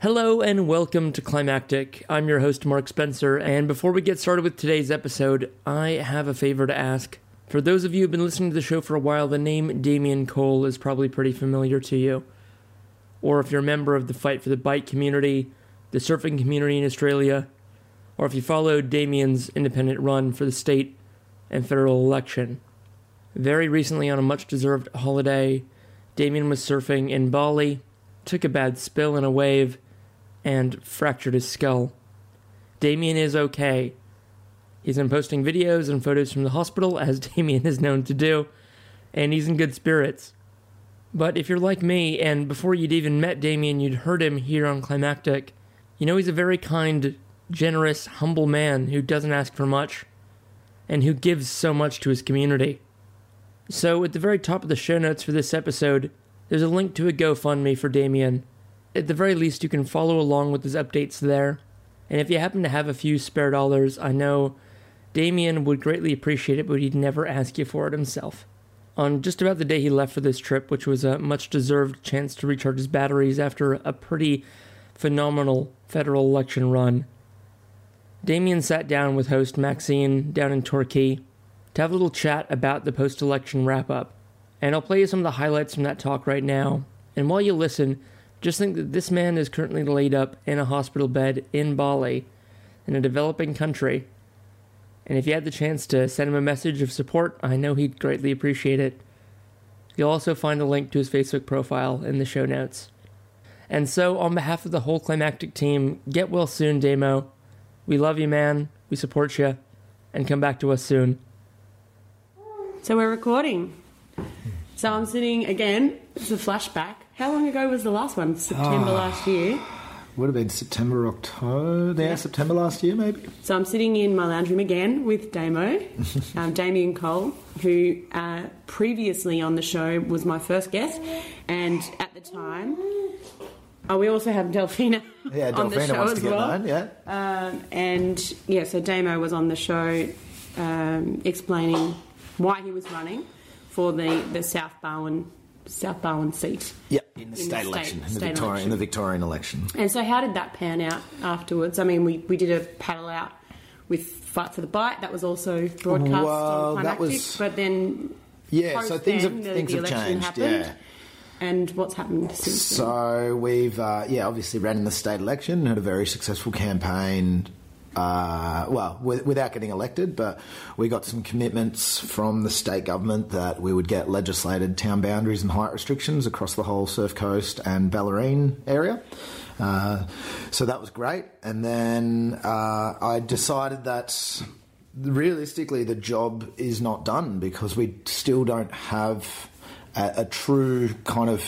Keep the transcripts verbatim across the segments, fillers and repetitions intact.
Hello and welcome to Climactic. I'm your host, Mark Spencer, and before we get started with today's episode, I have a favor to ask. For those of you who've been listening to the show for a while, the name Damien Cole is probably pretty familiar to you. Or if you're a member of the Fight for the Bike community, the surfing community in Australia, or if you followed Damien's independent run for the state and federal election. Very recently, on a much-deserved holiday, Damien was surfing in Bali, took a bad spill in a wave, and fractured his skull. Damien is okay. He's been posting videos and photos from the hospital, as Damien is known to do, and he's in good spirits. But if you're like me, and before you'd even met Damien, you'd heard him here on Climactic, you know he's a very kind, generous, humble man who doesn't ask for much, and who gives so much to his community. So at the very top of the show notes for this episode, there's a link to a GoFundMe for Damien. At the very least, you can follow along with his updates there. And if you happen to have a few spare dollars, I know Damien would greatly appreciate it, but he'd never ask you for it himself. On just about the day he left for this trip, which was a much-deserved chance to recharge his batteries after a pretty phenomenal federal election run, Damien sat down with host Maxine down in Torquay to have a little chat about the post-election wrap-up. And I'll play you some of the highlights from that talk right now. And while you listen, just think that this man is currently laid up in a hospital bed in Bali, in a developing country. And if you had the chance to send him a message of support, I know he'd greatly appreciate it. You'll also find a link to his Facebook profile in the show notes. And so, on behalf of the whole Climactic team, get well soon, Damo. We love you, man. We support you. And come back to us soon. So we're recording. So I'm sitting again. It's a flashback. How long ago was the last one? September oh, last year. Would have been September, October. Yeah, yeah, September last year, maybe. So I'm sitting in my lounge room again with Damo, um, Damien Cole, who uh, previously on the show was my first guest, and at the time, oh, we also have Delphina. Yeah, on Delphina the show wants as to get well. known. Yeah, um, and yeah, so Damo was on the show um, explaining why he was running for the, the South Barwon South Barwon seat. Yep, in the in state the election, state, in, the state Victorian, election. in the Victorian election. And so how did that pan out afterwards? I mean, we, we did a paddle out with Fight for the Bite. That was also broadcast well, on Climactic. That was, but then yeah, so things then, have, the, things the have changed, happened. yeah. And what's happened since So then? we've, uh, yeah, obviously ran in the state election, had a very successful campaign, uh, well, with, without getting elected, but we got some commitments from the state government that we would get legislated town boundaries and height restrictions across the whole Surf Coast and Bellarine area. Uh, so that was great. And then uh, I decided that realistically the job is not done because we still don't have a, a true kind of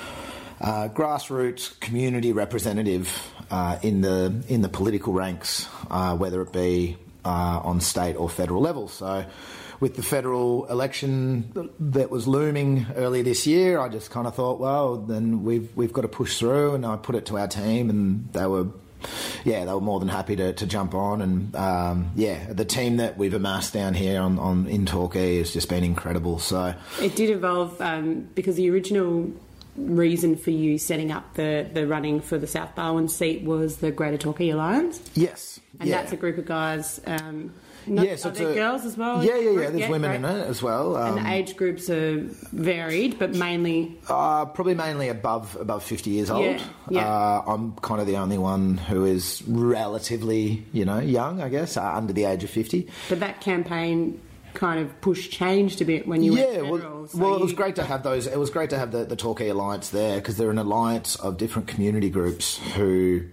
Uh, grassroots community representative uh, in the in the political ranks, uh, whether it be uh, on state or federal level. So, with the federal election that was looming earlier this year, I just kind of thought, well, then we've we've got to push through, and I put it to our team, and they were, yeah, they were more than happy to, to jump on, and um, yeah, the team that we've amassed down here on, on in Torquay has just been incredible. So it did evolve um, because the original reason for you setting up the, the running for the South Barwon seat was the Greater Torquay Alliance. Yes. And yeah. that's a group of guys. Um, not, yeah, so are there a, girls as well? Yeah, yeah, yeah. There's yeah, women great. in it as well. Um, and the age groups are varied, but mainly... Uh, probably mainly above above fifty years old. Yeah, yeah. Uh, I'm kind of the only one who is relatively, you know, young, I guess, uh, under the age of fifty. But that campaign kind of push changed a bit when you yeah, went federal. Well, so well you... it was great to have those. It was great to have the, the Torquay Alliance there because they're an alliance of different community groups who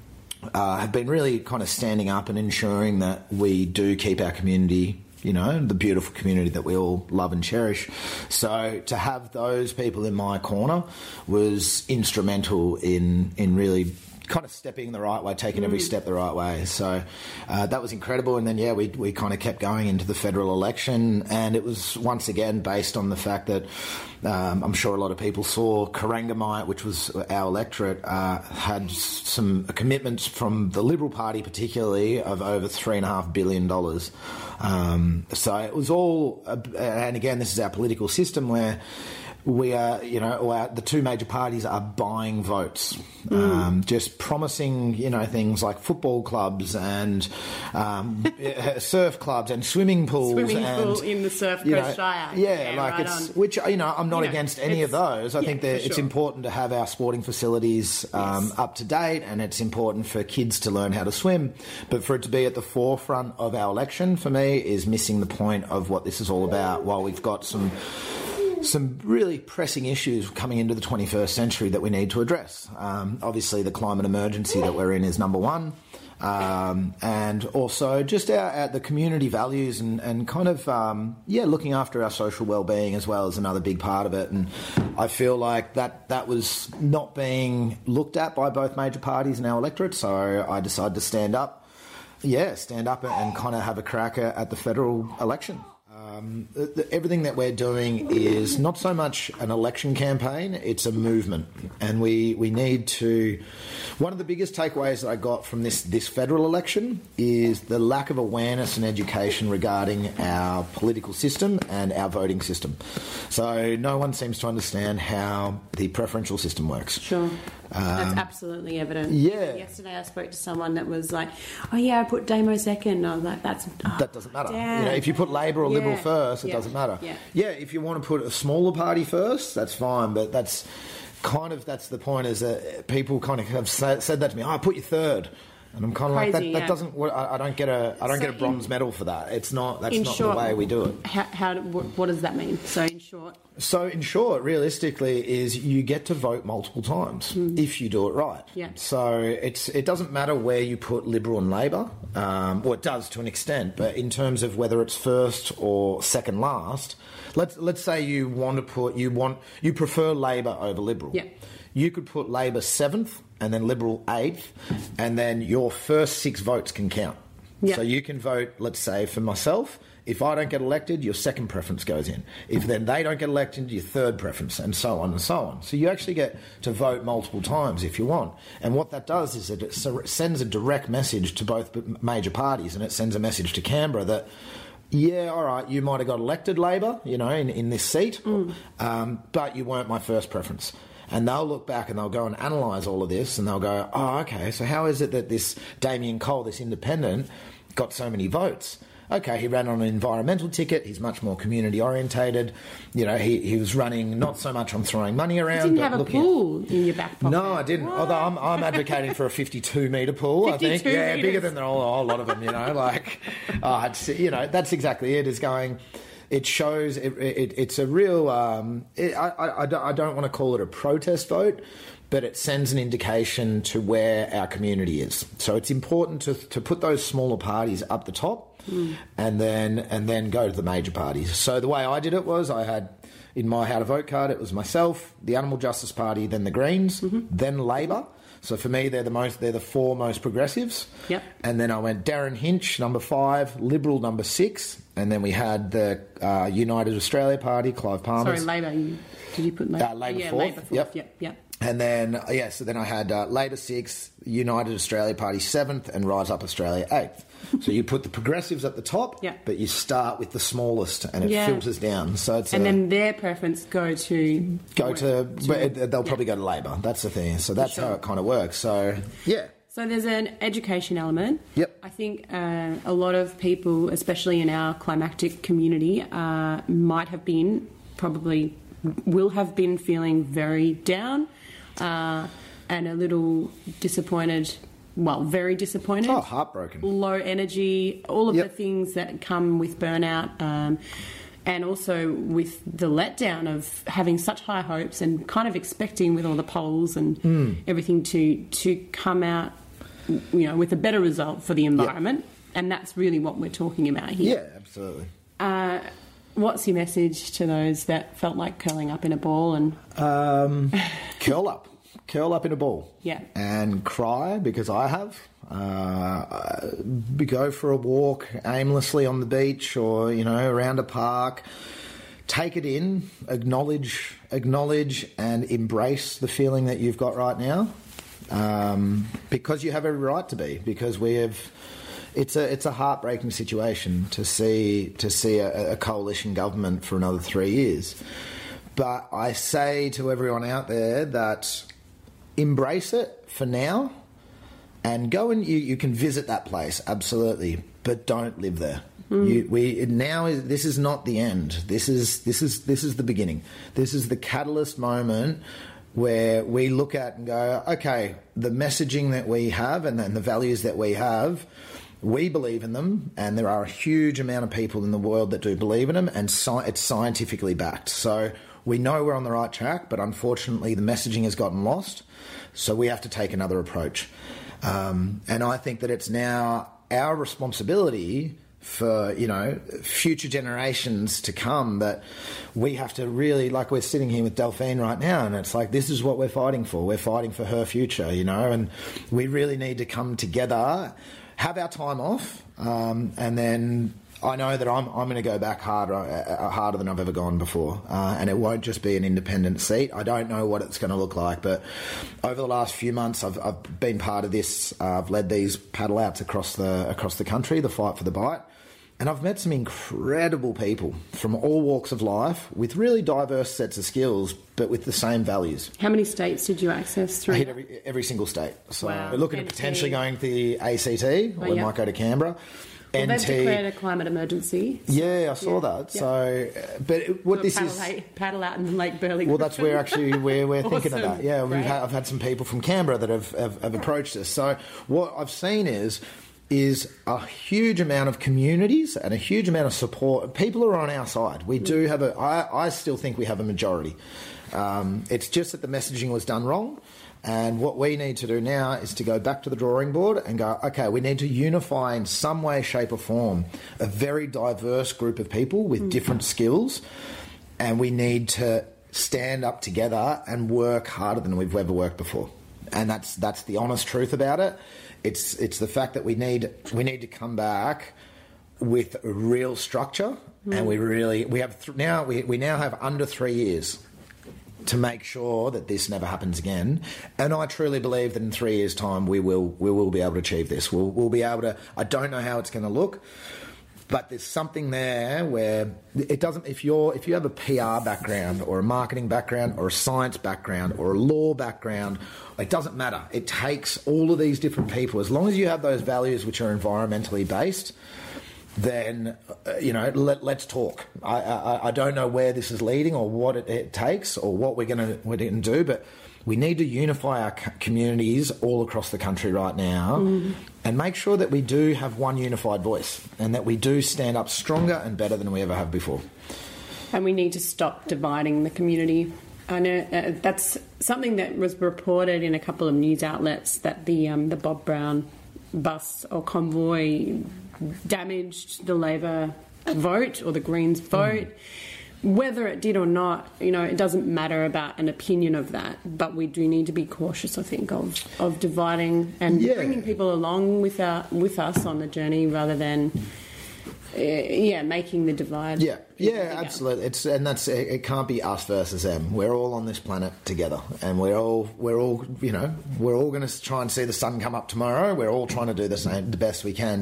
uh, have been really kind of standing up and ensuring that we do keep our community, you know, the beautiful community that we all love and cherish. So to have those people in my corner was instrumental in in really kind of stepping the right way, taking every step the right way. So uh, that was incredible. And then, yeah, we we kind of kept going into the federal election. And it was once again based on the fact that um, I'm sure a lot of people saw Corangamite, which was our electorate, uh, had some commitments from the Liberal Party particularly of over three and a half billion dollars. Um, so it was all, uh, and again, this is our political system where we are, you know, or the two major parties are buying votes, mm. um, just promising, you know, things like football clubs and um, surf clubs and swimming pools. Swimming and, pool in the Surf Coast you know, Shire. Yeah, yeah like right it's, on. which, you know, I'm not you know, against any of those. I yeah, think that sure. it's important to have our sporting facilities um, yes. up to date, and it's important for kids to learn how to swim. But for it to be at the forefront of our election, for me, is missing the point of what this is all about, while we've got some some really pressing issues coming into the twenty-first century that we need to address. Um, obviously, the climate emergency that we're in is number one. Um, and also just our, our, the community values and, and kind of, um, yeah, looking after our social well-being as well is another big part of it. And I feel like that, that was not being looked at by both major parties in our electorate, so I decided to stand up, yeah, stand up and, and kind of have a crack at, at the federal election. Um, the, the, everything that we're doing is not so much an election campaign, it's a movement. And we, we need to... One of the biggest takeaways that I got from this, this federal election is the lack of awareness and education regarding our political system and our voting system. So no one seems to understand how the preferential system works. Sure. Um, That's absolutely evident. Yeah. Yesterday I spoke to someone that was like, oh yeah, I put Damo second. I was like, that's... Oh, that doesn't matter. damn. You know, if you put Labor or Yeah. Liberal first, it Yeah. doesn't matter. Yeah. yeah, if you want to put a smaller party first, that's fine, but that's... Kind of, that's the point, is that people kind of have said that to me. Oh, I put you third, and I'm kind of Crazy, like that. yeah. That doesn't. I, I don't get a. I don't So get a bronze in- medal for that. It's not. That's in not short, the way we do it. How, how what, what does that mean? So in short, So in short, realistically, is you get to vote multiple times mm. if you do it right. Yeah. So it's it doesn't matter where you put Liberal and Labor. Um, well, it does to an extent, but in terms of whether it's first or second last, let's let's say you want to put you want you prefer Labor over Liberal. Yeah. You could put Labor seventh and then Liberal eighth, and then your first six votes can count. Yeah. So you can vote, let's say, for myself. If I don't get elected, your second preference goes in. If then they don't get elected, your third preference, and so on and so on. So you actually get to vote multiple times if you want. And what that does is it sends a direct message to both major parties, and it sends a message to Canberra that, yeah, all right, you might have got elected Labor, you know, in, in this seat, mm. um, but you weren't my first preference. And they'll look back and they'll go and analyse all of this, and they'll go, oh, okay, so how is it that this Damien Cole, this independent, got so many votes? Okay, he ran on an environmental ticket. He's much more community orientated. You know, he, he was running not so much on throwing money around. You didn't but have a looking pool at... in your back pocket. No, I didn't. What? Although I'm, I'm advocating for a fifty-two metre pool. I think, yeah, meters. bigger than the whole, whole lot of them. You know, like, oh, it's, you know, that's exactly it. Is going. It shows. It, it, it's a real. Um, it, I, I, I don't, I don't want to call it a protest vote, but it sends an indication to where our community is. So it's important to to put those smaller parties up the top, mm. and then and then go to the major parties. So the way I did it was I had in my how to vote card, it was myself, the Animal Justice Party, then the Greens, mm-hmm. then Labor. So for me, they're the most they're the four most progressives. Yep. And then I went Darren Hinch, number five, Liberal, number six, and then we had the uh, United Australia Party, Clive Palmer. Sorry, Labor. You, did you put Labor? Uh, Labor yeah, fourth. Labor fourth. Yep. Yep. Yep. And then, uh, yeah, so then I had uh, Labor sixth, United Australia Party seventh, and Rise Up Australia eighth. So you put the progressives at the top, yeah. but you start with the smallest, and it yeah. filters down. So it's and a, then their preference go to go to, to they'll probably yeah. go to Labor. That's the thing. So that's sure. how it kind of works. So yeah. So there's an education element. Yep. I think uh, a lot of people, especially in our climactic community, uh, might have been, probably will have been feeling very down uh, and a little disappointed. Well, very disappointed. Oh, heartbroken. Low energy, all of yep. the things that come with burnout. Um, and also with the letdown of having such high hopes and kind of expecting with all the polls and mm. everything to to come out, you know, with a better result for the environment. Yep. And that's really what we're talking about here. Yeah, absolutely. Uh, what's your message to those that felt like curling up in a ball and... Um, curl up. Curl up in a ball. Yeah. And cry, because I have. Uh, go for a walk aimlessly on the beach or, you know, around a park. Take it in, acknowledge, acknowledge and embrace the feeling that you've got right now. Um, because you have every right to be, because we have... It's a it's a heartbreaking situation to see to see a, a coalition government for another three years. But I say to everyone out there that embrace it for now and go and you, you can visit that place, absolutely, but don't live there. Mm. You, we now is this is not the end. This is this is this is the beginning. This is the catalyst moment where we look at and go, okay, the messaging that we have and then the values that we have, we believe in them, and there are a huge amount of people in the world that do believe in them, and sci- it's scientifically backed. So we know we're on the right track, but unfortunately the messaging has gotten lost, so we have to take another approach. Um, and I think that it's now our responsibility for, you know, future generations to come, that we have to really, like we're sitting here with Delphine right now, and it's like, this is what we're fighting for. We're fighting for her future, you know, and we really need to come together, have our time off, um, and then I know that I'm I'm going to go back harder uh, harder than I've ever gone before, uh, and it won't just be an independent seat. I don't know what it's going to look like, but over the last few months, I've I've been part of this. Uh, I've led these paddle outs across the across the country, the Fight for the Bite, and I've met some incredible people from all walks of life with really diverse sets of skills, but with the same values. How many states did you access through? I hit every, every single state. So wow. we're looking at potentially going to the A C T, or oh, we yeah. might go to Canberra. Well, N T. they've declared a climate emergency. So, yeah, I saw yeah, that. yeah. So, but it, what so this paddle is, out, paddle out in Lake Burley. well, that's where actually where we're awesome. thinking of that. Yeah, we've Great. had, I've had some people from Canberra that have, have, have approached us. So, what I've seen is is a huge amount of communities and a huge amount of support. People are on our side. We do have a. I, I still think we have a majority. Um, it's just that the messaging was done wrong. And what we need to do now is to go back to the drawing board and go, okay, we need to unify in some way, shape or form a very diverse group of people with mm. different skills, and we need to stand up together and work harder than we've ever worked before. And that's that's the honest truth about it. It's it's the fact that we need we need to come back with a real structure, mm. and we really we have th- now we we now have under three years to make sure that this never happens again. And I truly believe that in three years' time we will we will be able to achieve this. We'll we'll be able to. I don't know how it's going to look, but there's something there where it doesn't. If you're if you have a P R background or a marketing background or a science background or a law background, it doesn't matter. It takes all of these different people. As long as you have those values which are environmentally based, then, uh, you know, let, let's talk. I, I, I don't know where this is leading or what it, it takes or what we're going to we're going to do, but we need to unify our c- communities all across the country right now mm. and make sure that we do have one unified voice and that we do stand up stronger and better than we ever have before. And we need to stop dividing the community. I know uh, that's something that was reported in a couple of news outlets, that the um, the Bob Brown bus or convoy damaged the Labor vote or the Greens vote. Mm. Whether it did or not, you know, it doesn't matter about an opinion of that, but we do need to be cautious, I think, of, of dividing and yeah. bringing people along with our, with us on the journey rather than uh, yeah, making the divide. Yeah, yeah, absolutely. It's and that's it, it can't be us versus them. We're all on this planet together, and we're all we're all you know we're all going to try and see the sun come up tomorrow. We're all trying to do the same, the best we can.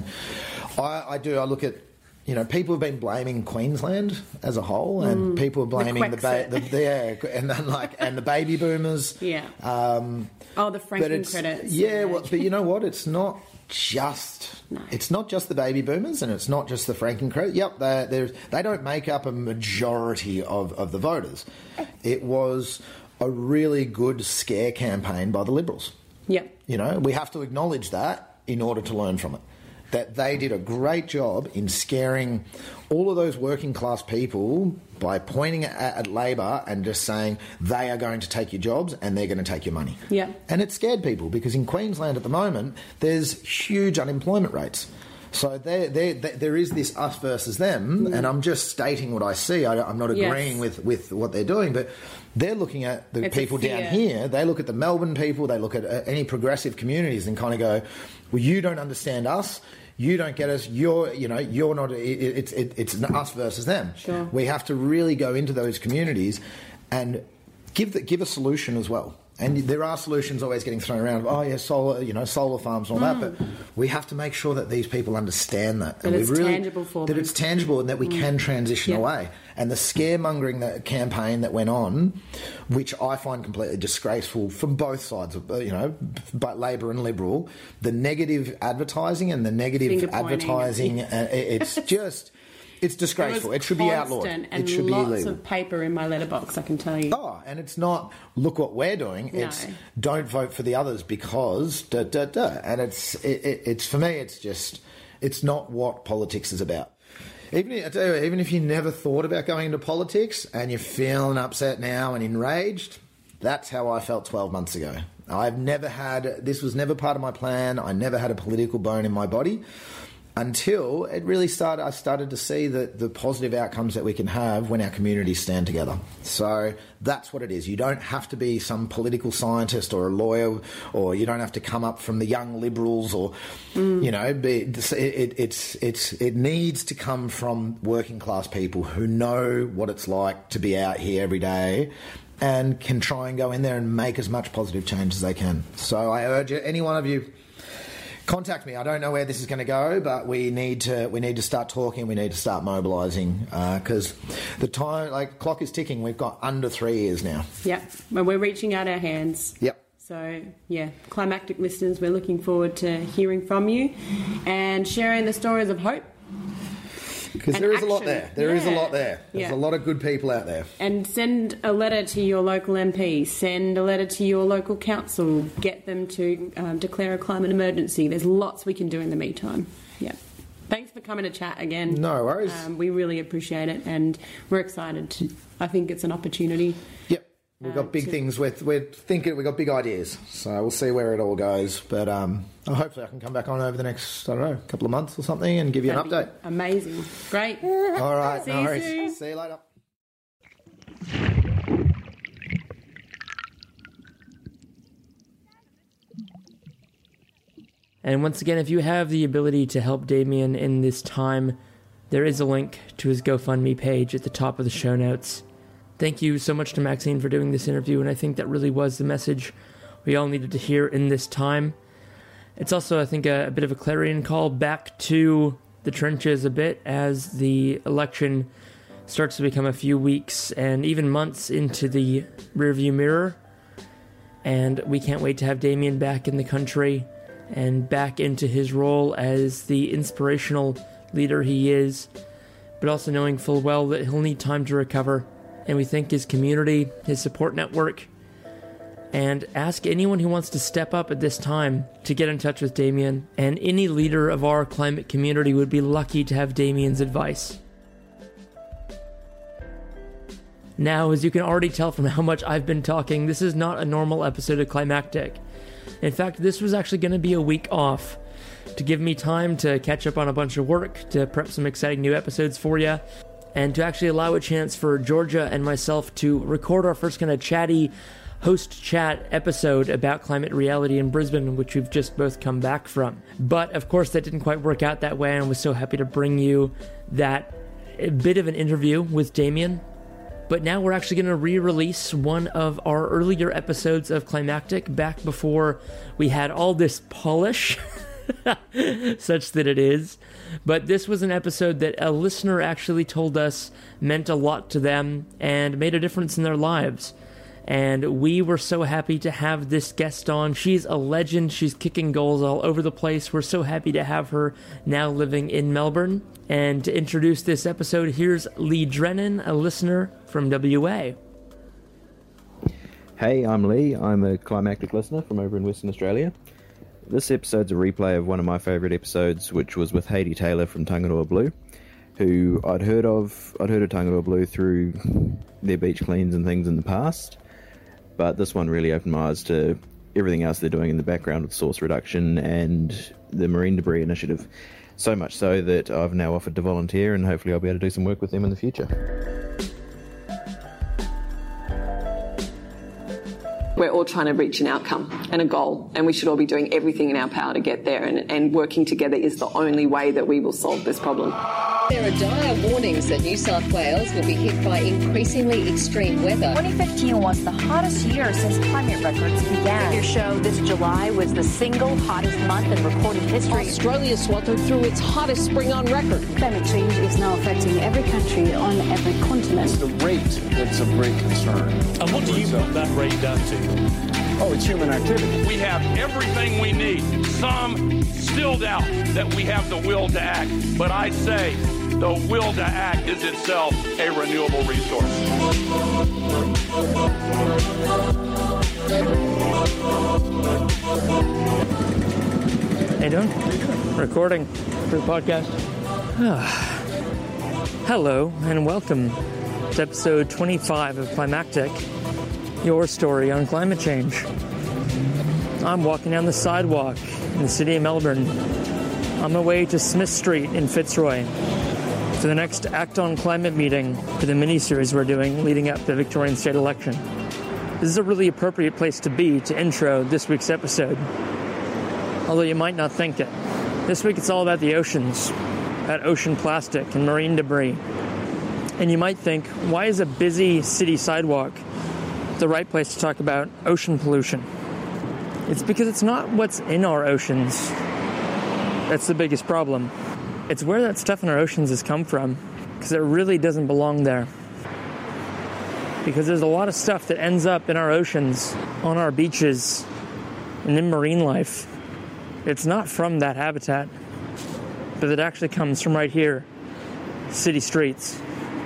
I, I do. I look at. You know, people have been blaming Queensland as a whole, and mm, people are blaming the, ba- the, the yeah, and then like and the baby boomers. Yeah. Um, oh, the franking credits. Yeah, well, but you know what? It's not just no. it's not just the baby boomers, and it's not just the franking credit. Yep, they they don't make up a majority of, of the voters. It was a really good scare campaign by the Liberals. Yep. You know, we have to acknowledge that in order to learn from it. That they did a great job in scaring all of those working class people by pointing at, at Labor and just saying they are going to take your jobs and they're going to take your money. Yeah. And it scared people because in Queensland at the moment there's huge unemployment rates. So there, there, there is this us versus them, mm. and I'm just stating what I see. I, I'm not agreeing yes. with, with what they're doing, but they're looking at the it's people down here. They look at the Melbourne people. They look at uh, any progressive communities and kind of go, "Well, you don't understand us. You don't get us. You're, you know, you're not. It, it's it, it's us versus them. Sure. We have to really go into those communities and give the, give a solution as well. And there are solutions always getting thrown around. Oh, yeah, solar, you know, solar farms and all mm. that. But we have to make sure that these people understand that. That and it's we really, tangible for that them. That it's tangible and that we mm. can transition yeah. away. And the scaremongering that campaign that went on, which I find completely disgraceful from both sides, of, you know, but Labor and Liberal, the negative advertising and the negative advertising, uh, it's just... It's disgraceful. It, it should be outlawed. And it should lots be illegal. of paper in my letterbox, I can tell you. Oh, and it's not, look what we're doing. No. It's don't vote for the others because da da da. And it's it, it, it's for me. It's just it's not what politics is about. Even I tell you, even if you never thought about going into politics and you're feeling upset now and enraged, that's how I felt twelve months ago. I've never had this was never part of my plan. I never had a political bone in my body. Until it really started, I started to see the, the positive outcomes that we can have when our communities stand together. So that's what it is. You don't have to be some political scientist or a lawyer, or you don't have to come up from the young liberals, or mm. you know, be, it, it, it's it's it needs to come from working class people who know what it's like to be out here every day and can try and go in there and make as much positive change as they can. So I urge any one of you. Contact me. I don't know where this is going to go, but we need to we need to start talking. We need to start mobilising because uh, the time, like clock is ticking. We've got under three years now. Yep, well, we're reaching out our hands. Yep. So yeah, Climactic listeners, we're looking forward to hearing from you and sharing the stories of hope. Because there is action. a lot there. There yeah. is a lot there. There's yeah. a lot of good people out there. And send a letter to your local M P. Send a letter to your local council. Get them to um, declare a climate emergency. There's lots we can do in the meantime. Yeah. Thanks for coming to chat again. No worries. Um, we really appreciate it, and we're excited. To, I think it's an opportunity. Yep. We've got big uh, to, things. We're, we're thinking. We've got big ideas. So we'll see where it all goes. But um, hopefully I can come back on over the next, I don't know, couple of months or something and give you an update. Amazing. Great. All right. See no you worries. soon. See you later. And once again, if you have the ability to help Damien in this time, there is a link to his GoFundMe page at the top of the show notes. Thank you so much to Maxine for doing this interview, and I think that really was the message we all needed to hear in this time. It's also, I think, a, a bit of a clarion call back to the trenches a bit as the election starts to become a few weeks and even months into the rearview mirror. And we can't wait to have Damien back in the country and back into his role as the inspirational leader he is, but also knowing full well that he'll need time to recover. And we thank his community, his support network, and ask anyone who wants to step up at this time to get in touch with Damien. And any leader of our climate community would be lucky to have Damien's advice. Now, as you can already tell from how much I've been talking, this is not a normal episode of Climactic. In fact, this was actually going to be a week off to give me time to catch up on a bunch of work, to prep some exciting new episodes for you, and to actually allow a chance for Georgia and myself to record our first kind of chatty host chat episode about climate reality in Brisbane, which we've just both come back from. But of course that didn't quite work out that way, and I was so happy to bring you that bit of an interview with Damien. But now we're actually going to re-release one of our earlier episodes of Climactic back before we had all this polish, such that it is. But this was an episode that a listener actually told us meant a lot to them and made a difference in their lives. And we were so happy to have this guest on. She's a legend. She's kicking goals all over the place. We're so happy to have her now living in Melbourne. And to introduce this episode, here's Lee Drennan, a listener from W A. Hey, I'm Lee. I'm a Climactic listener from over in Western Australia. This episode's a replay of one of my favourite episodes, which was with Hayley Taylor from Tangaroa Blue, who I'd heard of. I'd heard of Tangaroa Blue through their beach cleans and things in the past, but this one really opened my eyes to everything else they're doing in the background with source reduction and the marine debris initiative. So much so that I've now offered to volunteer, and hopefully I'll be able to do some work with them in the future. We're all trying to reach an outcome and a goal, and we should all be doing everything in our power to get there, and, and working together is the only way that we will solve this problem. There are dire warnings that New South Wales will be hit by increasingly extreme weather. twenty fifteen was the hottest year since climate records began. Your show this July was the single hottest month in recorded history. Australia sweltered through its hottest spring on record. Climate change is now affecting every country on every continent. It's the rate that's of great concern. And what do you put that rate down to? Oh, it's human activity. We have everything we need. Some still doubt that we have the will to act, but I say the will to act is itself a renewable resource. How you doing? Recording for the podcast. Hello and welcome to episode twenty-five of Climactic, your story on climate change. I'm walking down the sidewalk in the city of Melbourne on my way to Smith Street in Fitzroy for the next Act on Climate meeting for the mini-series we're doing leading up to the Victorian state election. This is a really appropriate place to be to intro this week's episode, although you might not think it. This week it's all about the oceans, about ocean plastic and marine debris. And you might think, why is a busy city sidewalk the right place to talk about ocean pollution? It's because it's not what's in our oceans that's the biggest problem. It's where that stuff in our oceans has come from, because it really doesn't belong there. Because there's a lot of stuff that ends up in our oceans, on our beaches, and in marine life. It's not from that habitat, but it actually comes from right here, city streets.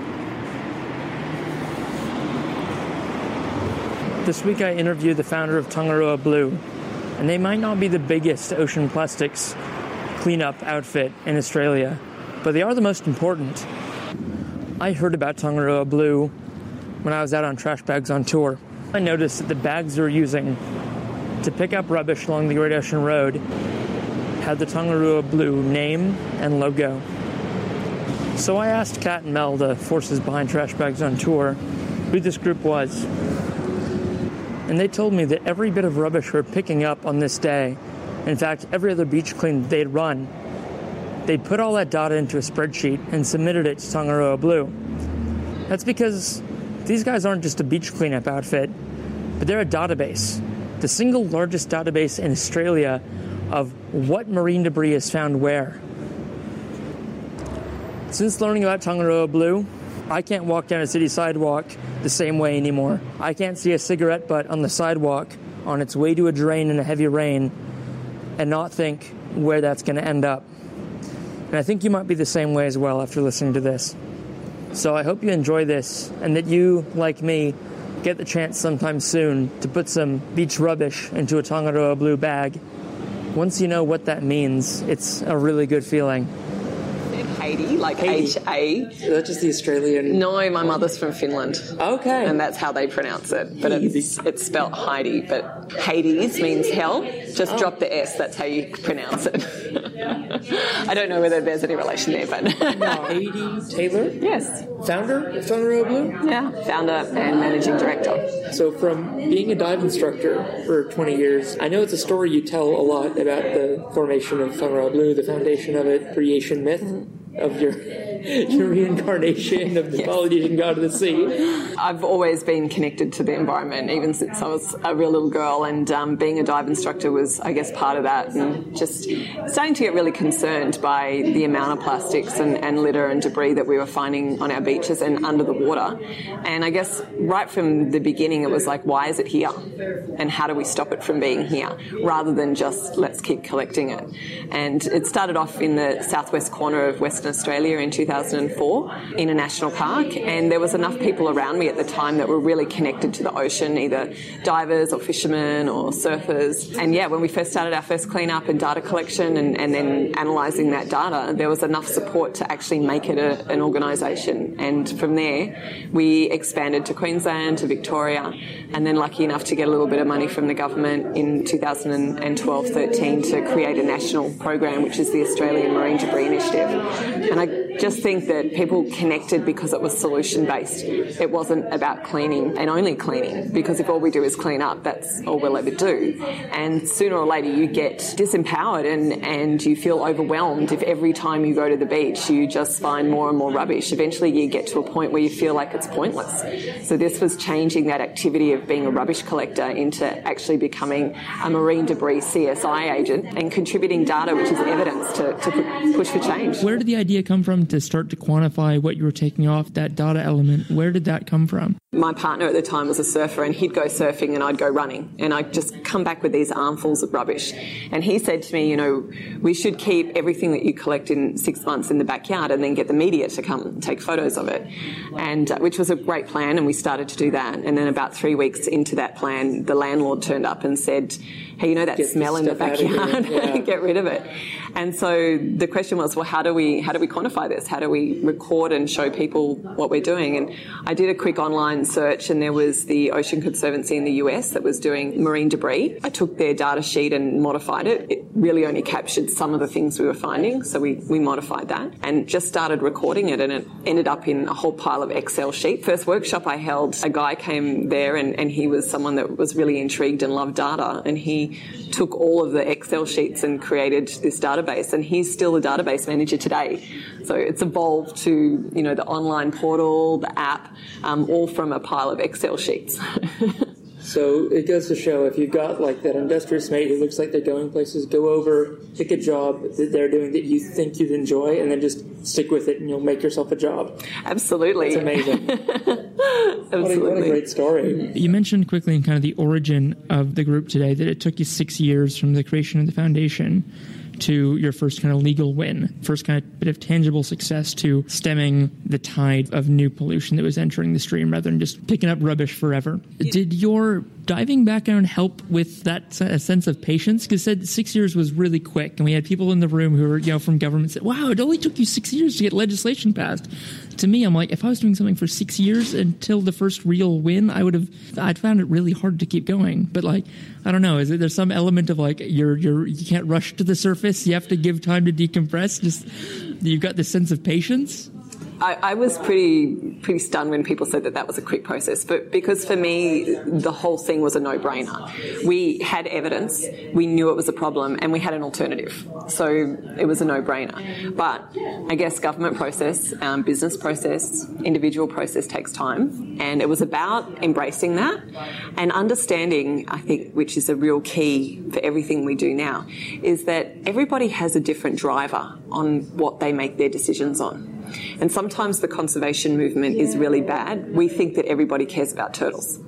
This week I interviewed the founder of Tongaroa Blue, and they might not be the biggest ocean plastics cleanup outfit in Australia, but they are the most important. I heard about Tongaroa Blue when I was out on Trash Bags on tour. I noticed that the bags they were using to pick up rubbish along the Great Ocean Road had the Tongaroa Blue name and logo. So I asked Kat and Mel, the forces behind Trash Bags on Tour, who this group was. And they told me that every bit of rubbish we're picking up on this day, in fact, every other beach clean they'd run, they'd put all that data into a spreadsheet and submitted it to Tongaroa Blue. That's because these guys aren't just a beach cleanup outfit, but they're a database. The single largest database in Australia of what marine debris is found where. Since learning about Tongaroa Blue, I can't walk down a city sidewalk the same way anymore. I can't see a cigarette butt on the sidewalk on its way to a drain in a heavy rain and not think where that's going to end up. And I think you might be the same way as well after listening to this. So I hope you enjoy this and that you, like me, get the chance sometime soon to put some beach rubbish into a Tongaroa Blue bag. Once you know what that means, it's a really good feeling. Haiti, like H A. Is that just the Australian? No, my mother's from Finland. Okay. And that's how they pronounce it. But it's, it's spelt Heidi. But Hades means hell. Just oh. drop the S. That's how you pronounce it. I don't know whether there's any relation there, but... no. Heidi Taylor? Yes. Founder of Tongaroa Blue? Yeah, founder and managing director. So from being a dive instructor for twenty years, I know it's a story you tell a lot about the formation of Tongaroa Blue, the foundation of it, creation myth. Mm-hmm. Of your your reincarnation of the yes. Polynesian god of the sea. I've always been connected to the environment, even since I was a real little girl, and um, being a dive instructor was, I guess, part of that, and just starting to get really concerned by the amount of plastics and, and litter and debris that we were finding on our beaches and under the water. And I guess right from the beginning it was like, why is it here? And how do we stop it from being here? Rather than just, let's keep collecting it. And it started off in the southwest corner of Western Australia in two thousand four in a national park, and there was enough people around me at the time that were really connected to the ocean, either divers or fishermen or surfers. And yeah, when we first started our first cleanup and data collection and, and then analysing that data, there was enough support to actually make it a, an organisation. And from there, we expanded to Queensland, to Victoria, and then lucky enough to get a little bit of money from the government in two thousand twelve thirteen to create a national program, which is the Australian Marine Debris Initiative. And I just think that people connected because it was solution-based. It wasn't about cleaning and only cleaning, because if all we do is clean up, that's all we'll ever do. And sooner or later you get disempowered and, and you feel overwhelmed if every time you go to the beach you just find more and more rubbish. Eventually you get to a point where you feel like it's pointless. So this was changing that activity of being a rubbish collector into actually becoming a marine debris C S I agent and contributing data which is evidence to, to push for change. Where did the idea come from to start to quantify what you were taking off, that data element? Where did that come from? My partner at the time was a surfer, and he'd go surfing and I'd go running, and I'd just come back with these armfuls of rubbish. And he said to me, you know, we should keep everything that you collect in six months in the backyard and then get the media to come and take photos of it, and uh, which was a great plan, and we started to do that. And then about three weeks into that plan, the landlord turned up and said, hey, you know that get smell in the backyard, yeah. Get rid of it. And so the question was, well, how do we how do we quantify this? How do we record and show people what we're doing? And I did a quick online search, and there was the Ocean Conservancy in the U S that was doing marine debris. I took their data sheet and modified it. It really only captured some of the things we were finding, so we, we modified that and just started recording it, and it ended up in a whole pile of Excel sheet. First workshop I held, a guy came there, and, and he was someone that was really intrigued and loved data, and he took all of the Excel sheets and created this database, and he's still a database manager today. So it's evolved to, you know, the online portal, the app, um, all from a pile of Excel sheets. So it goes to show, if you've got like that industrious mate who looks like they're going places, go over, pick a job that they're doing that you think you'd enjoy, and then just stick with it, and you'll make yourself a job. Absolutely. It's amazing. Absolutely. What a, what a great story. You mentioned quickly in kind of the origin of the group today that it took you six years from the creation of the foundation to your first kind of legal win, first kind of bit of tangible success to stemming the tide of new pollution that was entering the stream rather than just picking up rubbish forever. Yeah. Did your diving background help with that sense of patience? Because said six years was really quick, and we had people in the room who were, you know, from government said, wow, it only took you six years to get legislation passed. To me, I'm like, if I was doing something for six years until the first real win, I would have, I'd found it really hard to keep going. But like, I don't know, is it, there's some element of like, you're, you're, you can't rush to the surface. You have to give time to decompress. Just, you've got this sense of patience. I, I was pretty pretty stunned when people said that that was a quick process, but because for me the whole thing was a no-brainer. We had evidence, we knew it was a problem, and we had an alternative, so it was a no-brainer. But I guess government process, um, business process, individual process takes time, and it was about embracing that and understanding, I think, which is a real key for everything we do now, is that everybody has a different driver on what they make their decisions on. And sometimes the conservation movement is really bad. We think that everybody cares about turtles.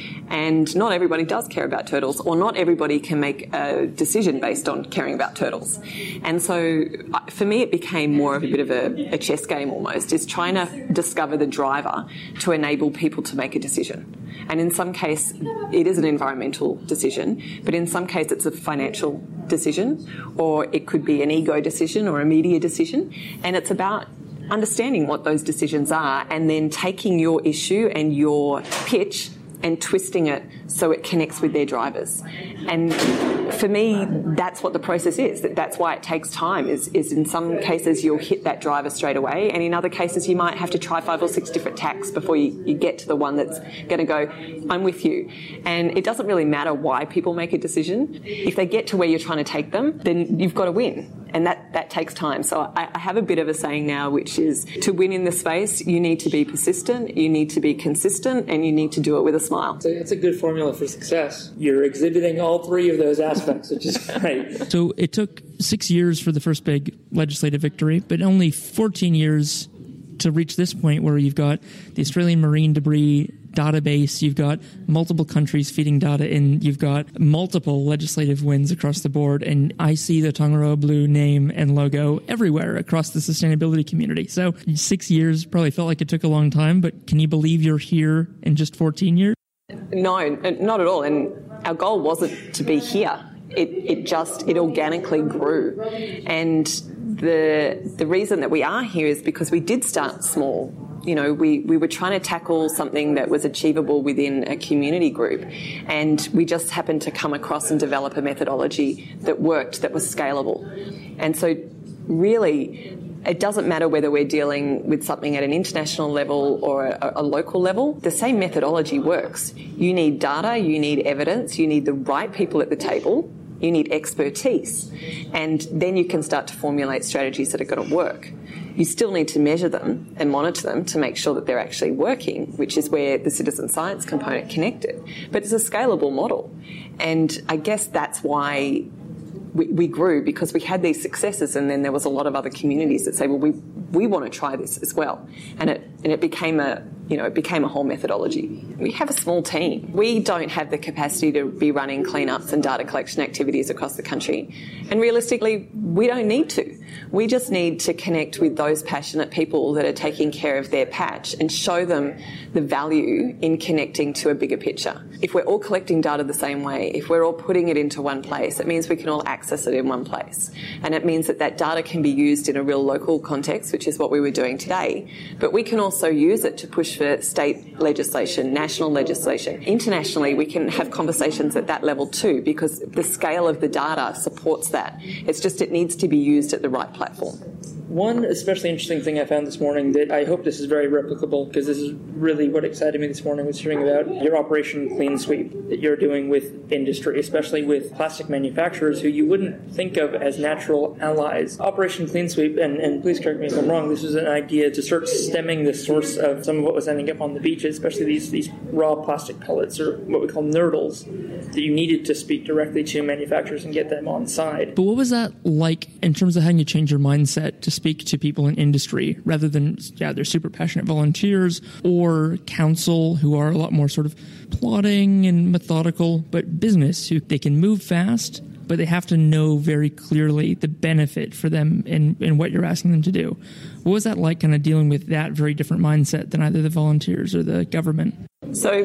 And not everybody does care about turtles, or not everybody can make a decision based on caring about turtles. And so for me it became more of a bit of a, a chess game almost, is trying to discover the driver to enable people to make a decision. And in some case it is an environmental decision, but in some case it's a financial decision, or it could be an ego decision or a media decision. And it's about understanding what those decisions are and then taking your issue and your pitch and twisting it so it connects with their drivers. And for me, that's what the process is. That's why it takes time, is, is in some cases you'll hit that driver straight away, and in other cases you might have to try five or six different tacks before you, you get to the one that's going to go, I'm with you. And it doesn't really matter why people make a decision. If they get to where you're trying to take them, then you've got to win. And that, that takes time. So I, I have a bit of a saying now, which is to win in the space, you need to be persistent, you need to be consistent, and you need to do it with a smile. So it's a good formula for success. You're exhibiting all three of those aspects, which is great. So it took six years for the first big legislative victory, but only fourteen years to reach this point where you've got the Australian Marine Debris database, you've got multiple countries feeding data in, you've got multiple legislative wins across the board, and I see the Tangaroa Blue name and logo everywhere across the sustainability community. So six years probably felt like it took a long time, but can you believe you're here in just fourteen years? No, not at all. And our goal wasn't to be here. It, it just, it organically grew. And the the reason that we are here is because we did start small. You know, we, we were trying to tackle something that was achievable within a community group, and we just happened to come across and develop a methodology that worked, that was scalable. And so really It doesn't matter whether we're dealing with something at an international level or a, a local level. The same methodology works. You need data, you need evidence, you need the right people at the table, you need expertise, and then you can start to formulate strategies that are going to work. You still need to measure them and monitor them to make sure that they're actually working, which is where the citizen science component connected. But it's a scalable model. And I guess that's why we, we grew, because we had these successes, and then there was a lot of other communities that say, well, we we want to try this as well. And it and it became a you know, it became a whole methodology. We have a small team. We don't have the capacity to be running cleanups and data collection activities across the country. And realistically, we don't need to. We just need to connect with those passionate people that are taking care of their patch and show them the value in connecting to a bigger picture. If we're all collecting data the same way, if we're all putting it into one place, it means we can all access it in one place. And it means that that data can be used in a real local context, which is what we were doing today. But we can also use it to push for state legislation, national legislation. Internationally, we can have conversations at that level too, because the scale of the data supports that. It's just it needs to be used at the right platform. One especially interesting thing I found this morning that I hope this is very replicable, because this is really what excited me this morning, was hearing about your Operation Clean Sweep that you're doing with industry, especially with plastic manufacturers who you wouldn't think of as natural allies. Operation Clean Sweep, and, and please correct me if I'm wrong, this was an idea to start stemming the source of some of what was ending up on the beaches, especially these, these raw plastic pellets, or what we call nurdles, that you needed to speak directly to manufacturers and get them on side. But what was that like in terms of having to change your mindset to speak to people in industry rather than, yeah, they're super passionate volunteers or council who are a lot more sort of plodding and methodical, but business who they can move fast, but they have to know very clearly the benefit for them in, in what you're asking them to do. What was that like, kind of dealing with that very different mindset than either the volunteers or the government? So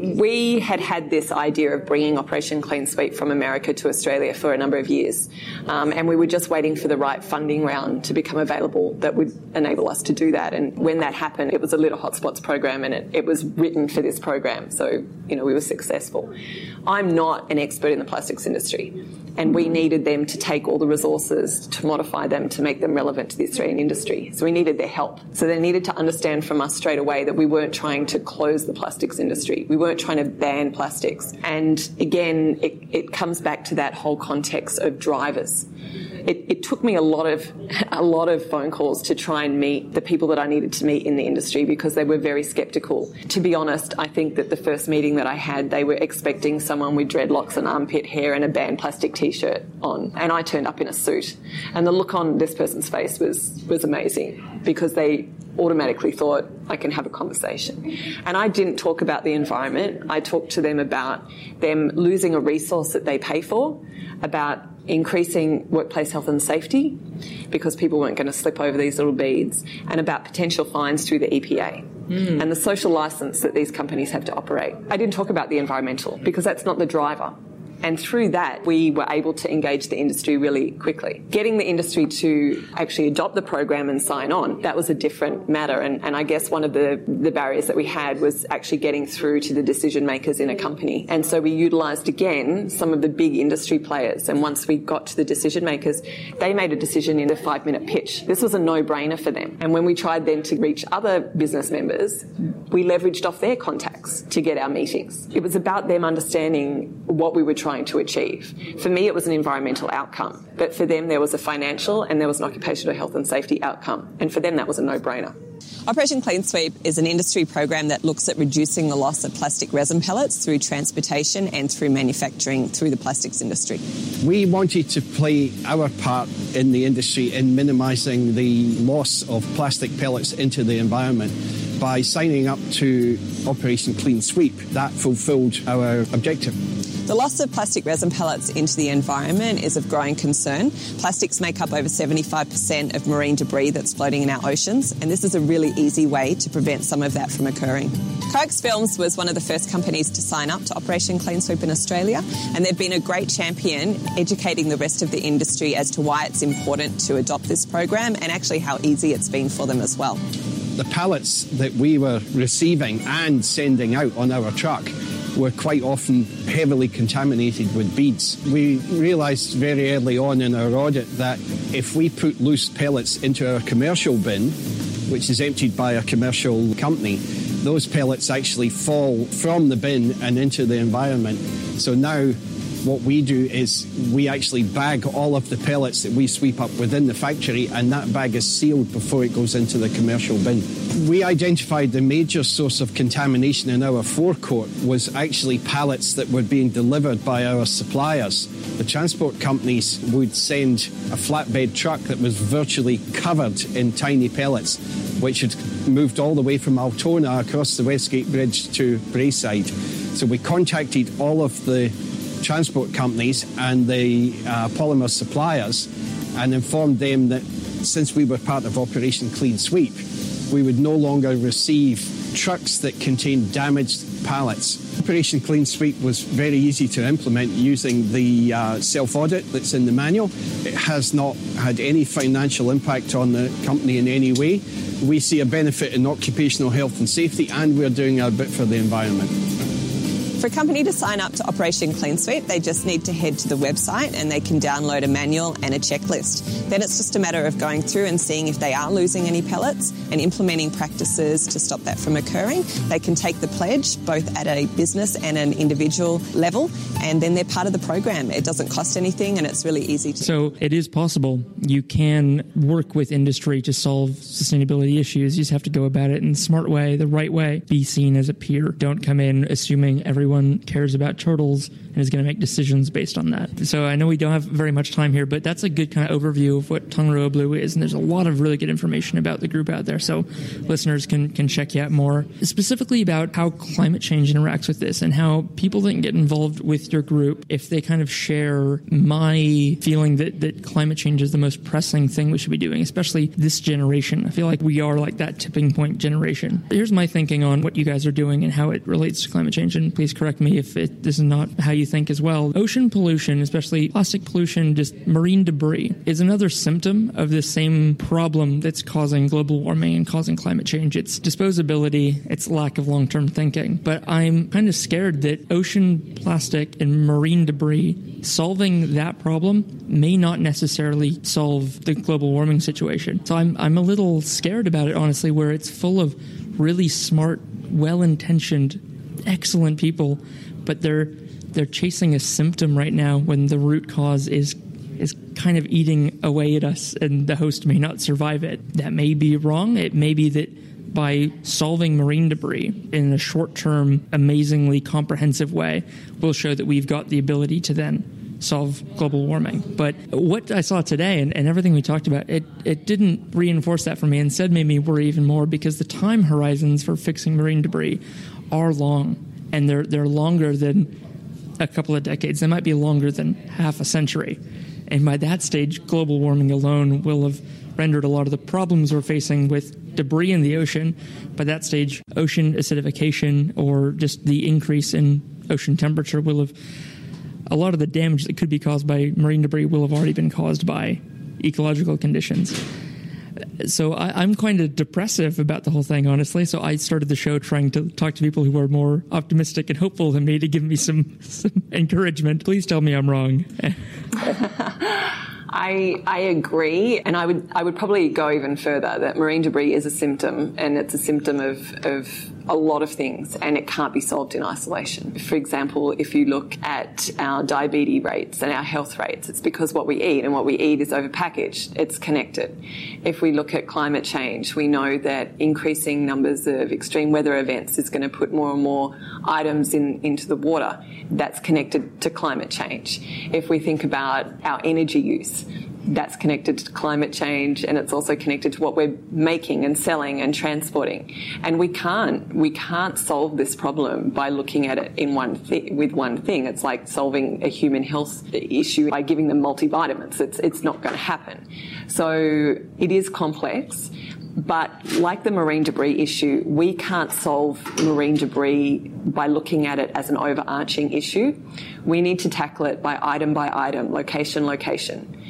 we had had this idea of bringing Operation Clean Sweep from America to Australia for a number of years, um, and we were just waiting for the right funding round to become available that would enable us to do that. And when that happened, it was a Litter Hotspots program, and it, it was written for this program. So, you know, we were successful. I'm not an expert in the plastics industry, and we needed them to take all the resources to modify them to make them relevant to the Australian industry. So we needed their help. So they needed to understand from us straight away that we weren't trying to close the plastics industry. We weren't trying to ban plastics. And again, it, it comes back to that whole context of drivers. It, it took me a lot of a lot of phone calls to try and meet the people that I needed to meet in the industry, because they were very sceptical. To be honest, I think that the first meeting that I had, they were expecting someone with dreadlocks and armpit hair and a banned plastic T-shirt on, and I turned up in a suit. And the look on this person's face was was amazing, because they automatically thought, I can have a conversation. And I didn't talk about the environment. I talked to them about them losing a resource that they pay for, about increasing workplace health and safety, because people weren't going to slip over these little beads, and about potential fines through the E P A. Mm. And the social licence that these companies have to operate. I didn't talk about the environmental, because that's not the driver. And through that, we were able to engage the industry really quickly. Getting the industry to actually adopt the program and sign on, that was a different matter. And, and I guess one of the, the barriers that we had was actually getting through to the decision makers in a company. And so we utilised, again, some of the big industry players. And once we got to the decision makers, they made a decision in a five-minute pitch. This was a no-brainer for them. And when we tried then to reach other business members, we leveraged off their contacts to get our meetings. It was about them understanding what we were trying to achieve. For me, it was an environmental outcome, but for them, there was a financial and there was an occupational health and safety outcome. And for them, that was a no-brainer. Operation Clean Sweep is an industry program that looks at reducing the loss of plastic resin pellets through transportation and through manufacturing through the plastics industry. We wanted to play our part in the industry in minimising the loss of plastic pellets into the environment by signing up to Operation Clean Sweep. That fulfilled our objective. The loss of plastic resin pellets into the environment is of growing concern. Plastics make up over seventy-five percent of marine debris that's floating in our oceans, and this is a really easy way to prevent some of that from occurring. Coax Films was one of the first companies to sign up to Operation Clean Sweep in Australia, and they've been a great champion educating the rest of the industry as to why it's important to adopt this program and actually how easy it's been for them as well. The pallets that we were receiving and sending out on our truck were quite often heavily contaminated with beads. We realised very early on in our audit that if we put loose pellets into our commercial bin, which is emptied by a commercial company, those pellets actually fall from the bin and into the environment. So now what we do is we actually bag all of the pellets that we sweep up within the factory, and that bag is sealed before it goes into the commercial bin. We identified the major source of contamination in our forecourt was actually pallets that were being delivered by our suppliers. The transport companies would send a flatbed truck that was virtually covered in tiny pellets, which had moved all the way from Altona across the Westgate Bridge to Braeside. So we contacted all of the transport companies and the uh, polymer suppliers and informed them that since we were part of Operation Clean Sweep, we would no longer receive trucks that contained damaged pallets. Operation Clean Sweep was very easy to implement using the uh, self-audit that's in the manual. It has not had any financial impact on the company in any way. We see a benefit in occupational health and safety, and we're doing our bit for the environment. For a company to sign up to Operation Clean Sweep, they just need to head to the website and they can download a manual and a checklist. Then it's just a matter of going through and seeing if they are losing any pellets and implementing practices to stop that from occurring. They can take the pledge both at a business and an individual level, and then they're part of the program. It doesn't cost anything and it's really easy to... So it is possible. You can work with industry to solve sustainability issues. You just have to go about it in a smart way, the right way. Be seen as a peer. Don't come in assuming everyone cares about turtles and is going to make decisions based on that. So I know we don't have very much time here, but that's a good kind of overview of what Tangaroa Blue is, and there's a lot of really good information about the group out there, so listeners can, can check you out more. Specifically about how climate change interacts with this and how people that can get involved with your group, if they kind of share my feeling that, that climate change is the most pressing thing we should be doing, especially this generation. I feel like we are like that tipping point generation. Here's my thinking on what you guys are doing and how it relates to climate change, and please correct me if it, this is not how you think as well. Ocean pollution, especially plastic pollution, just marine debris, is another symptom of the same problem that's causing global warming and causing climate change. It's disposability, it's lack of long-term thinking. But I'm kind of scared that ocean plastic and marine debris, solving that problem may not necessarily solve the global warming situation. So I'm, I'm a little scared about it, honestly, where it's full of really smart, well-intentioned, excellent people, but they're they're chasing a symptom right now when the root cause is is kind of eating away at us, and the host may not survive it. That may be wrong. It may be that by solving marine debris in a short-term, amazingly comprehensive way, we'll show that we've got the ability to then solve global warming. But what I saw today and, and everything we talked about, it, it didn't reinforce that for me. Instead made me worry even more, because the time horizons for fixing marine debris are long, and they're they're longer than a couple of decades. They might be longer than half a century. And by that stage, global warming alone will have rendered a lot of the problems we're facing with debris in the ocean. By that stage, ocean acidification or just the increase in ocean temperature will have, a lot of the damage that could be caused by marine debris will have already been caused by ecological conditions. So I, I'm kind of depressive about the whole thing, honestly. So I started the show trying to talk to people who are more optimistic and hopeful than me to give me some, some encouragement. Please tell me I'm wrong. I I agree, and I would I would probably go even further that marine debris is a symptom, and it's a symptom of, of a lot of things, and it can't be solved in isolation. For example, if you look at our diabetes rates and our health rates, it's because what we eat, and what we eat is overpackaged. It's connected. If we look at climate change, we know that increasing numbers of extreme weather events is going to put more and more items in into the water. That's connected to climate change. If we think about our energy use, that's connected to climate change, and it's also connected to what we're making and selling and transporting. And we can't we can't solve this problem by looking at it in one thi- with one thing. It's like solving a human health issue by giving them multivitamins. It's it's not going to happen. So it is complex. But like the marine debris issue, we can't solve marine debris by looking at it as an overarching issue. We need to tackle it by item by item, location, location.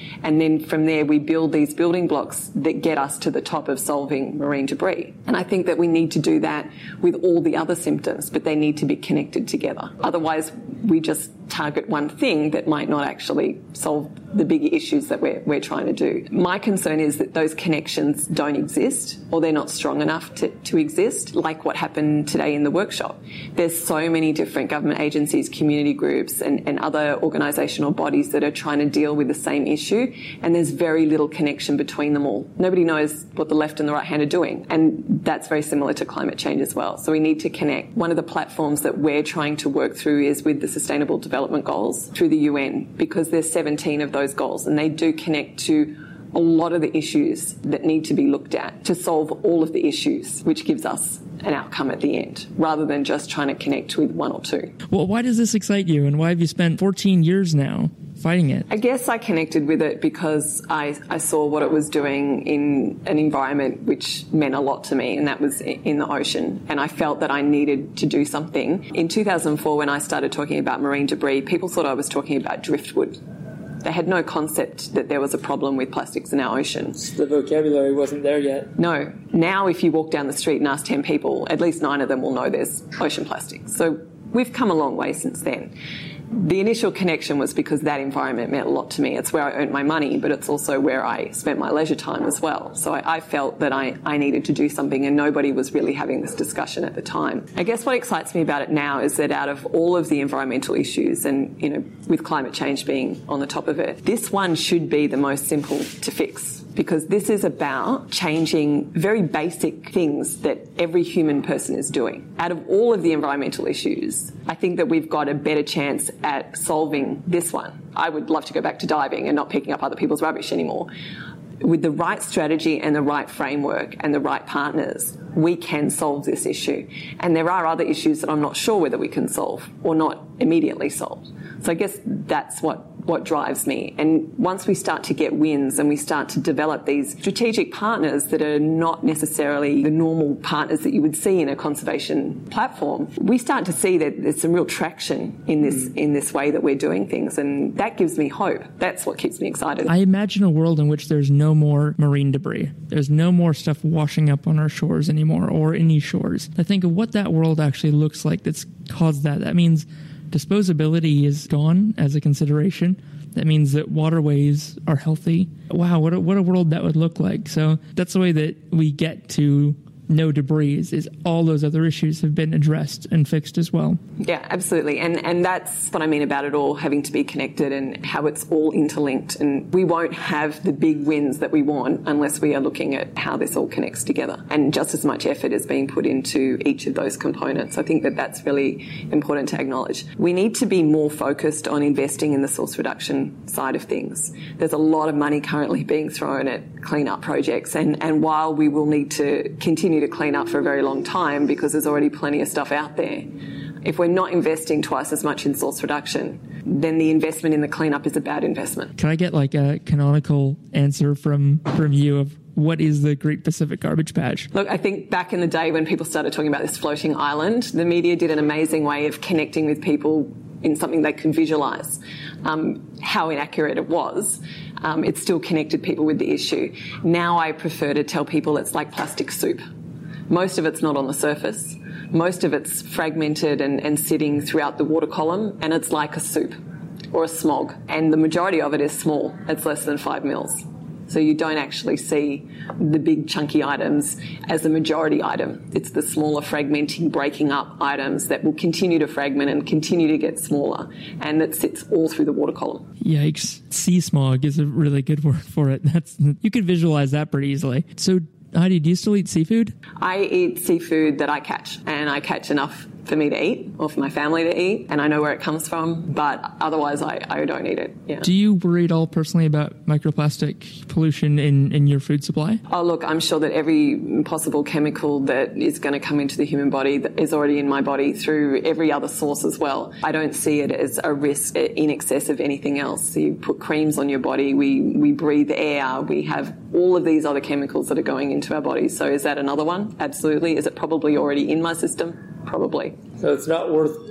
And then from there, we build these building blocks that get us to the top of solving marine debris. And I think that we need to do that with all the other symptoms, but they need to be connected together. Otherwise, we just target one thing that might not actually solve the bigger issues that we're, we're trying to do. My concern is that those connections don't exist, or they're not strong enough to, to exist, like what happened today in the workshop. There's so many different government agencies, community groups and, and other organisational bodies that are trying to deal with the same issue, and there's very little connection between them all. Nobody knows what the left and the right hand are doing, and that's very similar to climate change as well. So we need to connect. One of the platforms that we're trying to work through is with the Sustainable Development Goals through the U N, because there's seventeen of those goals, and they do connect to a lot of the issues that need to be looked at to solve all of the issues, which gives us an outcome at the end, rather than just trying to connect with one or two. Well, why does this excite you, and why have you spent fourteen years now fighting it? I guess I connected with it because I, I saw what it was doing in an environment which meant a lot to me, and that was in the ocean. And I felt that I needed to do something. In two thousand four, when I started talking about marine debris, people thought I was talking about driftwood. They had no concept that there was a problem with plastics in our ocean. The vocabulary wasn't there yet. No. Now, if you walk down the street and ask ten people, at least nine of them will know there's ocean plastics. So we've come a long way since then. The initial connection was because that environment meant a lot to me. It's where I earned my money, but it's also where I spent my leisure time as well. So I, I felt that I, I needed to do something, and nobody was really having this discussion at the time. I guess what excites me about it now is that out of all of the environmental issues, and, you know, with climate change being on the top of it, this one should be the most simple to fix. Because this is about changing very basic things that every human person is doing. Out of all of the environmental issues, I think that we've got a better chance at solving this one. I would love to go back to diving and not picking up other people's rubbish anymore. With the right strategy and the right framework and the right partners, we can solve this issue. And there are other issues that I'm not sure whether we can solve or not immediately solve. So I guess that's what what drives me. And once we start to get wins and we start to develop these strategic partners that are not necessarily the normal partners that you would see in a conservation platform, we start to see that there's some real traction in this in this way that we're doing things, and that gives me hope. That's what keeps me excited. I imagine a world in which there's no more marine debris. There's no more stuff washing up on our shores anymore, or any shores. I think of what that world actually looks like that's caused that. That means disposability is gone as a consideration. That means that waterways are healthy. Wow, what a, what a world that would look like. So that's the way that we get to no debris, is all those other issues have been addressed and fixed as well. Yeah, absolutely. And and that's what I mean about it all having to be connected and how it's all interlinked. And we won't have the big wins that we want unless we are looking at how this all connects together. And just as much effort is being put into each of those components. I think that that's really important to acknowledge. We need to be more focused on investing in the source reduction side of things. There's a lot of money currently being thrown at clean-up projects. And, and while we will need to continue to clean up for a very long time because there's already plenty of stuff out there, if we're not investing twice as much in source reduction, then the investment in the cleanup is a bad investment. Can I get like a canonical answer from, from you of what is the Great Pacific Garbage Patch? Look, I think back in the day when people started talking about this floating island, the media did an amazing way of connecting with people in something they can visualise. Um, how inaccurate it was, um, it still connected people with the issue. Now I prefer to tell people it's like plastic soup. Most of it's not on the surface. Most of it's fragmented and, and sitting throughout the water column, and it's like a soup or a smog. And the majority of it is small. It's less than five mils. So you don't actually see the big chunky items as the majority item. It's the smaller fragmenting, breaking up items that will continue to fragment and continue to get smaller, and that sits all through the water column. Yikes. Sea smog is a really good word for it. That's, you could visualize that pretty easily. So Heidi, do you still eat seafood? I eat seafood that I catch, and I catch enough for me to eat or for my family to eat, and I know where it comes from, but otherwise I, I don't eat it. Yeah. Do you worry at all personally about microplastic pollution in, in your food supply? Oh, look, I'm sure that every possible chemical that is going to come into the human body that is already in my body through every other source as well. I don't see it as a risk in excess of anything else. So you put creams on your body, we, we breathe air, we have all of these other chemicals that are going into our bodies. So is that another one? Absolutely. Is it probably already in my system? Probably. So it's not worth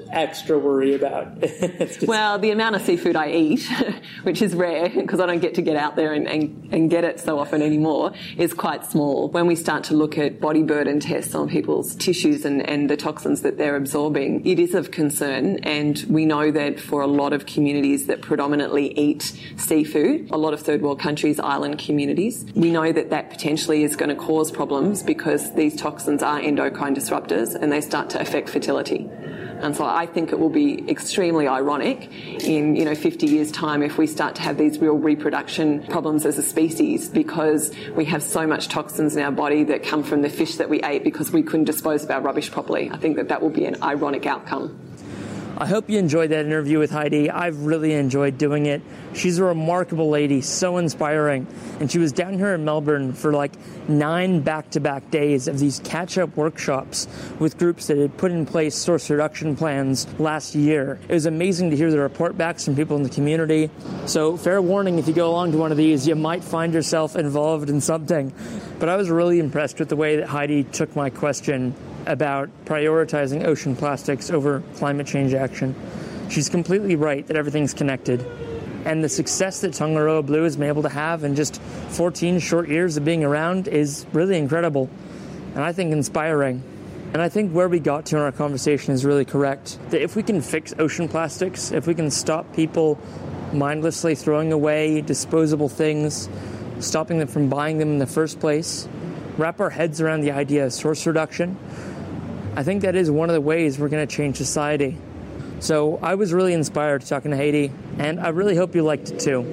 extra worry about. just... Well, the amount of seafood I eat, which is rare because I don't get to get out there and, and, and get it so often anymore, is quite small. When we start to look at body burden tests on people's tissues and, and the toxins that they're absorbing, it is of concern. And we know that for a lot of communities that predominantly eat seafood, a lot of third world countries, island communities, we know that that potentially is going to cause problems because these toxins are endocrine disruptors and they start to affect fertility. And so I think it will be extremely ironic in, you know, fifty years' time if we start to have these real reproduction problems as a species because we have so much toxins in our body that come from the fish that we ate because we couldn't dispose of our rubbish properly. I think that that will be an ironic outcome. I hope you enjoyed that interview with Heidi. I've really enjoyed doing it. She's a remarkable lady, so inspiring. And she was down here in Melbourne for like nine back-to-back days of these catch-up workshops with groups that had put in place source reduction plans last year. It was amazing to hear the report backs from people in the community. So fair warning, if you go along to one of these, you might find yourself involved in something. But I was really impressed with the way that Heidi took my question about prioritizing ocean plastics over climate change action. She's completely right that everything's connected. And the success that Tongaroa Blue has been able to have in just fourteen short years of being around is really incredible and I think inspiring. And I think where we got to in our conversation is really correct. That if we can fix ocean plastics, if we can stop people mindlessly throwing away disposable things, stopping them from buying them in the first place, wrap our heads around the idea of source reduction, I think that is one of the ways we're going to change society. So I was really inspired talking to Heidi, and I really hope you liked it too.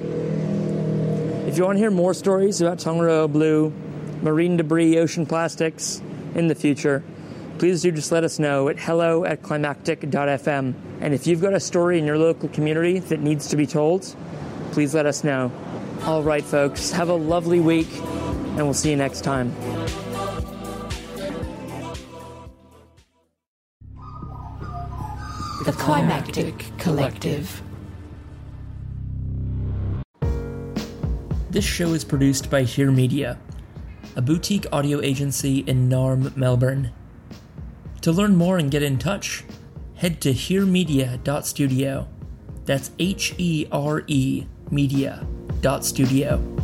If you want to hear more stories about Tongaroa Blue, marine debris, ocean plastics in the future, please do just let us know at hello at climactic dot f m. And if you've got a story in your local community that needs to be told, please let us know. All right, folks, have a lovely week, and we'll see you next time. The Climactic Collective. This show is produced by Hear Media, a boutique audio agency in Narm, Melbourne. To learn more and get in touch, head to hear media dot studio. That's H E R E media dot studio.